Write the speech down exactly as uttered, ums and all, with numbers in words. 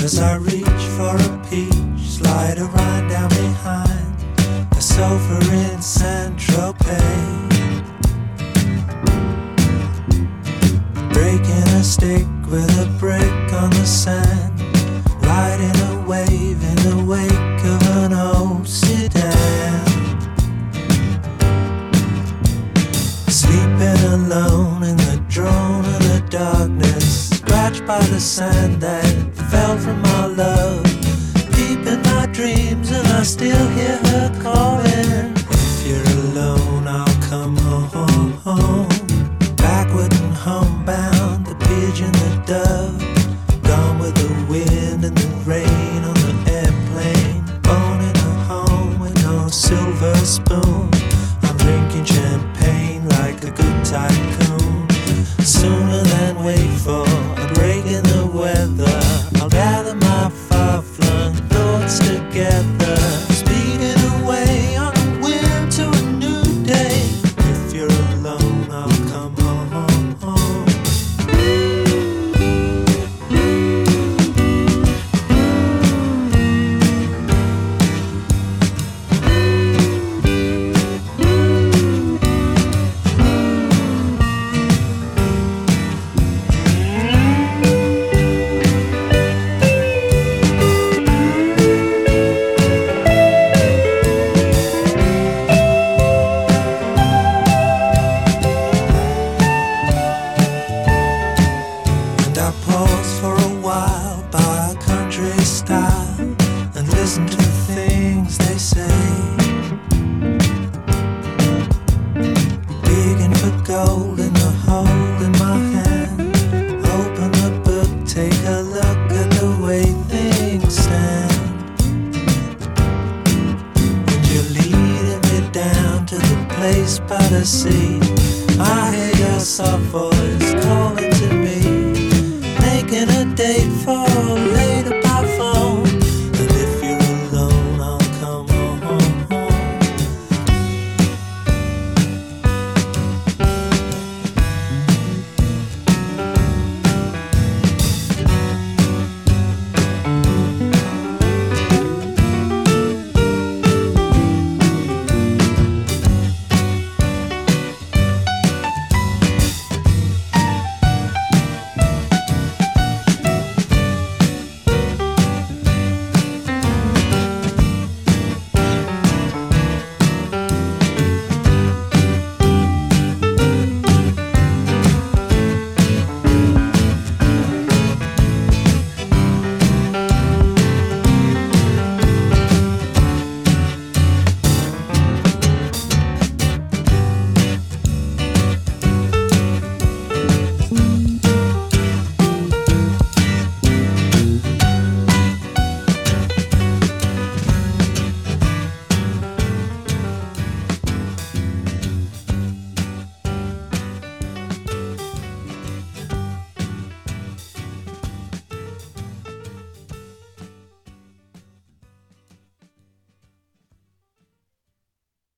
As I reach for a peach, slide a ride down behind the sofa in Saint-Tropez, breaking a stick with a brick on the sand, riding a wave in the wake of an old sedan, sleeping alone in the drone of the darkness, scratched by the sand that fell from our love, deep in my dreams, and I still hear her calling. If you're alone, I'll come home, home, backward and homebound, the pigeon, the dove, gone with the wind and the rain on the airplane, born in a home with no silver spoon. I'm drinking champagne like a good tycoon. Sooner than wait for a break in the weather, I'll gather my far-flung thoughts together, speeding away on a whim to a new day. If you're alone, I'll come home, home. I pause for a while by a country style and listen to the things they say, digging for gold in the hole in my hand. Open the book, take a look at the way things stand, and you're leading me down to the place by the sea. I hear your soft voice